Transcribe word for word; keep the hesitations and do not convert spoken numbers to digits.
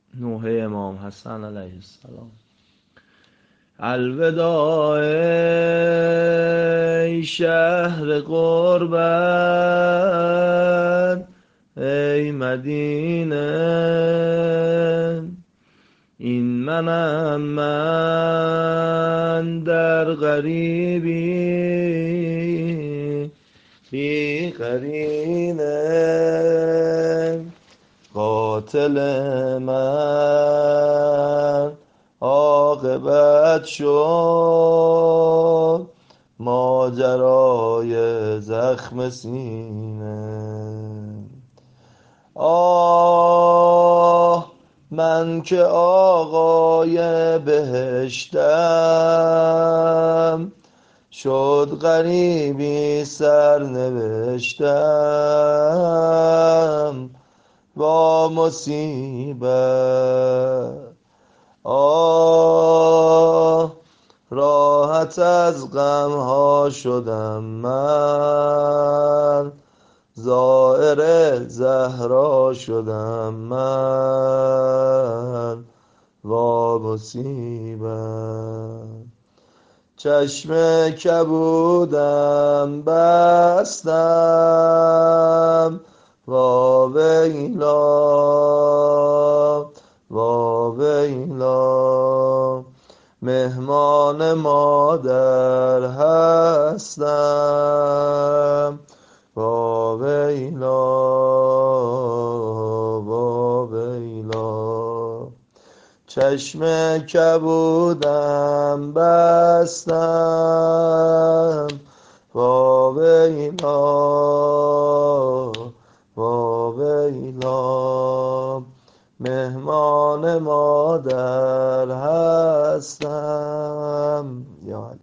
نوحه امام حسن علیه السلام. الوداع ای شهر غربت، ای مدینه، این منم من در غریبی بی قرینه. قاتل من عاقبت شد، ماجرای زخم سینه. آه من که آقای بهشتم، شد غریبی سرنوشتم با مصیبت. آه راحت از غم ها شدم من، زائر زهرا شدم من وا مصیبت. چشم کبودم بستم، وا ویلا وا ویلا. مهمان مادر هستم، وا ویلا وا ویلا. چشم کبودم بستم، وا ویلا وا ویلا. مهمان مادر هستم. یا